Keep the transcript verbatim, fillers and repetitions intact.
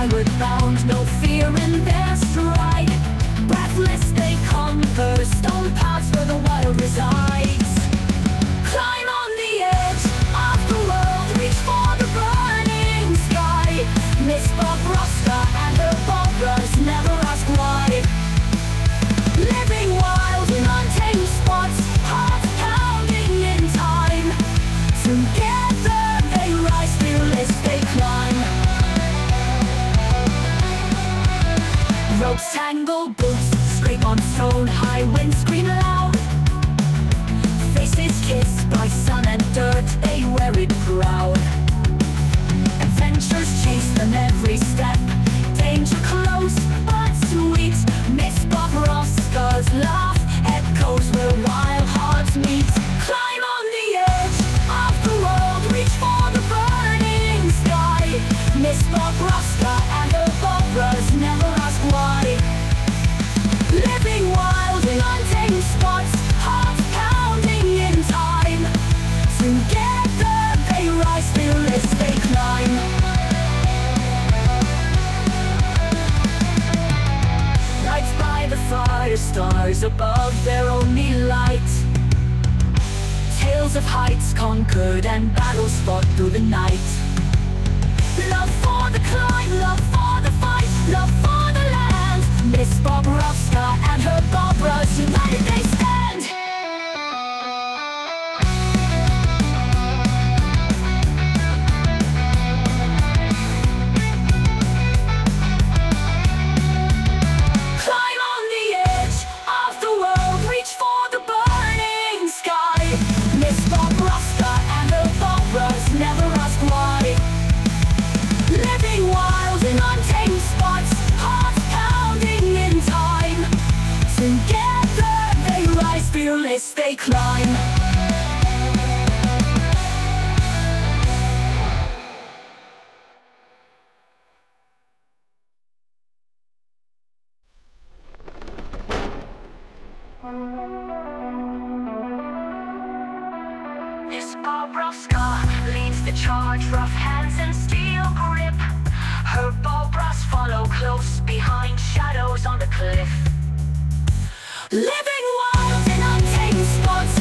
skyward bound, no fear in their stride. Breathless they conquer stone paths where the wild resides. Climb on the edge of the world, reach for the burning sky. Miss Bobrovska and her Bobras never ask why. Living wild in untamed spots, hearts pounding in time. Together they rise, fearless they climb. Ropes tangle, boots scrape on stone, high winds scream loud. Faces kissed by sun and dirt, they wear it proud. Adventures chase them every step, danger close but sweet. Miss Bobrovska's laugh echoes where wild hearts meet. Climb on the edge of the world, reach for the burning sky. Miss Bobrovska and her Bobras never ask why. Living wild in untamed spots, hearts pounding in time. Together they rise, fearless they climb. Lights by the fire, stars above their only light. Tales of heights conquered and battles fought through the night. Love for the climb, love for the fight, love for the land. Miss Bobrovska and her Bobras, united they stand. Climb on the edge of the world, reach for the burning sky. Miss Bobrovska and her Bobras never ask why. Living wild in untamed spots, hearts pounding in time. Together they rise, fearless they climb. Miss Bobrovska leads the charge, rough hands and steel grip. Her Bobras follow close behind, shadows on the cliff. Living wild in untamed spots,